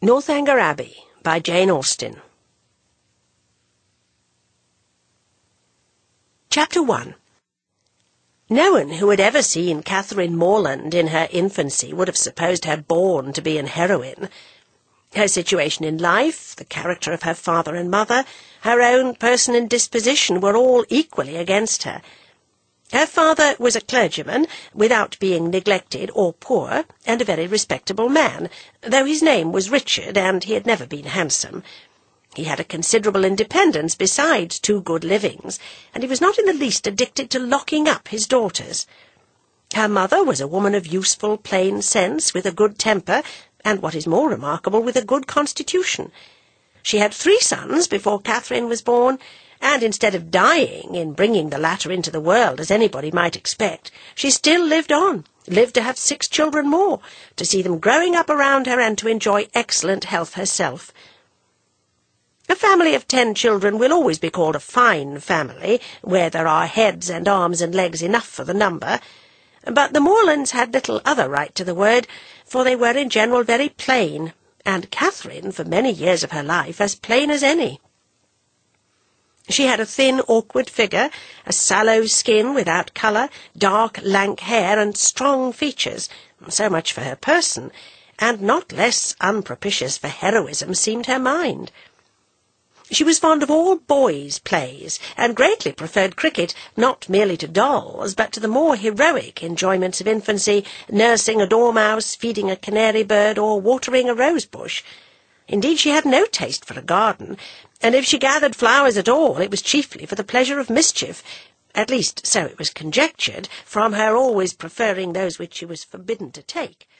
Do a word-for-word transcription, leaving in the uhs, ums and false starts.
Northanger Abbey by Jane Austen. Chapter one. No one who had ever seen Catherine Morland in her infancy would have supposed her born to be an heroine. Her situation in life, the character of her father and mother, her own person and disposition were all equally against her. Her father was a clergyman, without being neglected or poor, and a very respectable man, though his name was Richard, and he had never been handsome. He had a considerable independence besides two good livings, and he was not in the least addicted to locking up his daughters. Her mother was a woman of useful, plain sense, with a good temper, and, what is more remarkable, with a good constitution. She had three sons before Catherine was born, and instead of dying in bringing the latter into the world, as anybody might expect, she still lived on, lived to have six children more, to see them growing up around her, and to enjoy excellent health herself. A family of ten children will always be called a fine family, where there are heads and arms and legs enough for the number, but the Morlands had little other right to the word, for they were in general very plain, and Catherine, for many years of her life, as plain as any. She had a thin, awkward figure, a sallow skin without colour, dark, lank hair, and strong features. So much for her person, and not less unpropitious for heroism seemed her mind. She was fond of all boys' plays, and greatly preferred cricket, not merely to dolls, but to the more heroic enjoyments of infancy, nursing a dormouse, feeding a canary bird, or watering a rose-bush. Indeed, she had no taste for a garden, and if she gathered flowers at all, it was chiefly for the pleasure of mischief, at least so it was conjectured, from her always preferring those which she was forbidden to take.